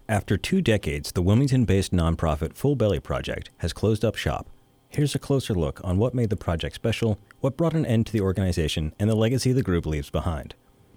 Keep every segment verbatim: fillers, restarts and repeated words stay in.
After two decades, the Wilmington-based nonprofit Full Belly Project has closed up shop. Here's a closer look on what made the project special, what brought an end to the organization, and the legacy the group leaves behind.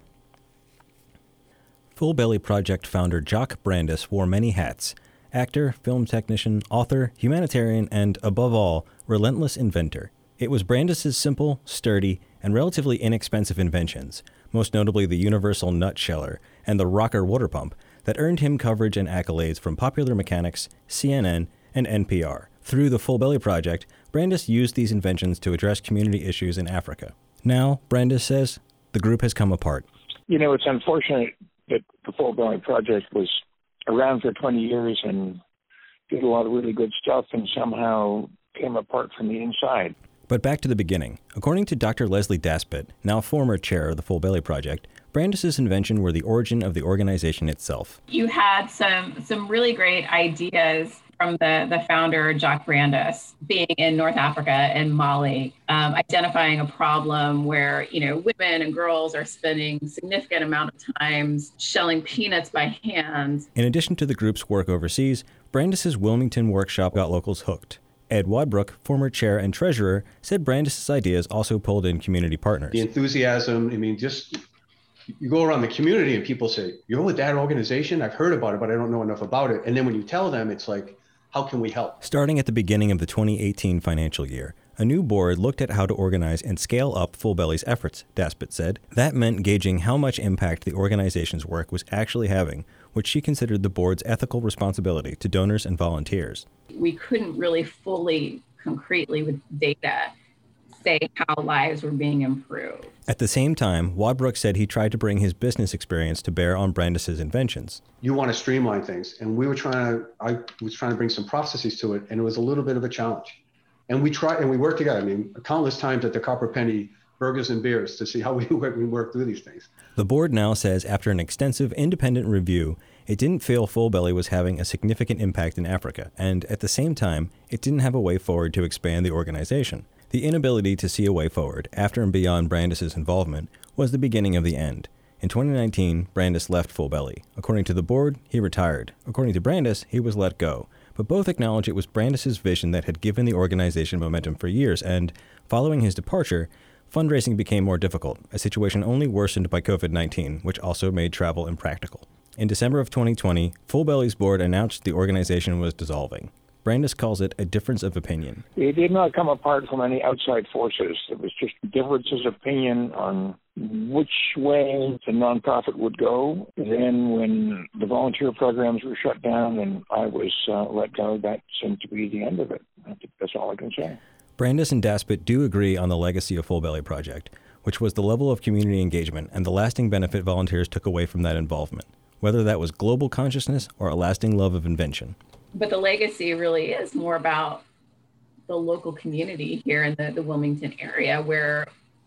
Full Belly Project founder Jock Brandis wore many hats: actor, film technician, author, humanitarian, and, above all, relentless inventor. It was Brandis's simple, sturdy, and relatively inexpensive inventions, most notably the universal nutsheller and the rocker water pump, that earned him coverage and accolades from Popular Mechanics, C N N, and N P R. Through the Full Belly Project, Brandis used these inventions to address community issues in Africa. Now, Brandis says, the group has come apart. You know, it's unfortunate that the Full Belly Project was around for twenty years and did a lot of really good stuff and somehow came apart from the inside. But back to the beginning. According to Doctor Leslie Daspit, now former chair of the Full Belly Project, Brandis's invention were the origin of the organization itself. You had some some really great ideas from the, the founder, Jock Brandis, being in North Africa and Mali, um, identifying a problem where, you know, women and girls are spending significant amount of times shelling peanuts by hand. In addition to the group's work overseas, Brandis's Wilmington workshop got locals hooked. Ed Wadbrook, former chair and treasurer, said Brandis's ideas also pulled in community partners. The enthusiasm, I mean, just you go around the community and people say, you're with that organization? I've heard about it, but I don't know enough about it. And then when you tell them, it's like, how can we help? Starting at the beginning of the twenty eighteen financial year, a new board looked at how to organize and scale up Full Belly's efforts, Daspit said. That meant gauging how much impact the organization's work was actually having, which she considered the board's ethical responsibility to donors and volunteers. We couldn't really fully, concretely with data, say how lives were being improved. At the same time, Wadbrook said he tried to bring his business experience to bear on Brandis's inventions. You want to streamline things, and we were trying to, I was trying to bring some processes to it, and it was a little bit of a challenge. And we tried, and we worked together. I mean, countless times at the Copper Penny burgers and beers to see how we work, we work through these things. The board now says after an extensive independent review, it didn't feel Full Belly was having a significant impact in Africa, and at the same time, it didn't have a way forward to expand the organization. The inability to see a way forward, after and beyond Brandis's involvement, was the beginning of the end. In twenty nineteen, Brandis left Full Belly. According to the board, he retired. According to Brandis, he was let go. But both acknowledge it was Brandis's vision that had given the organization momentum for years, and, following his departure, fundraising became more difficult, a situation only worsened by covid nineteen, which also made travel impractical. In December of twenty twenty, Full Belly's board announced the organization was dissolving. Brandis calls it a difference of opinion. It did not come apart from any outside forces. It was just differences of opinion on which way the nonprofit would go. Then when the volunteer programs were shut down and I was uh, let go, that seemed to be the end of it. I think that's all I can say. Brandis and Daspit do agree on the legacy of Full Belly Project, which was the level of community engagement and the lasting benefit volunteers took away from that involvement, whether that was global consciousness or a lasting love of invention. But the legacy really is more about the local community here in the, the Wilmington area, where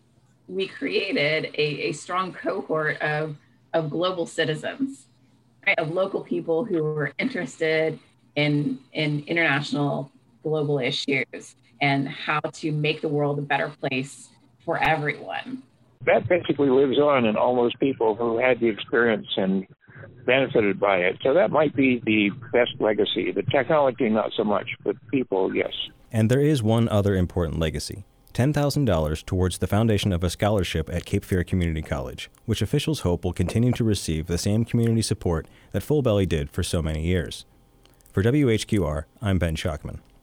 we created a, a strong cohort of, of global citizens, right? Of local people who were interested in, in international global issues and how to make the world a better place for everyone. That basically lives on in all those people who had the experience and benefited by it. So that might be the best legacy. The technology, not so much, but people, yes. And there is one other important legacy: ten thousand dollars towards the foundation of a scholarship at Cape Fear Community College, which officials hope will continue to receive the same community support that Full Belly did for so many years. For W H Q R, I'm Ben Schachtman.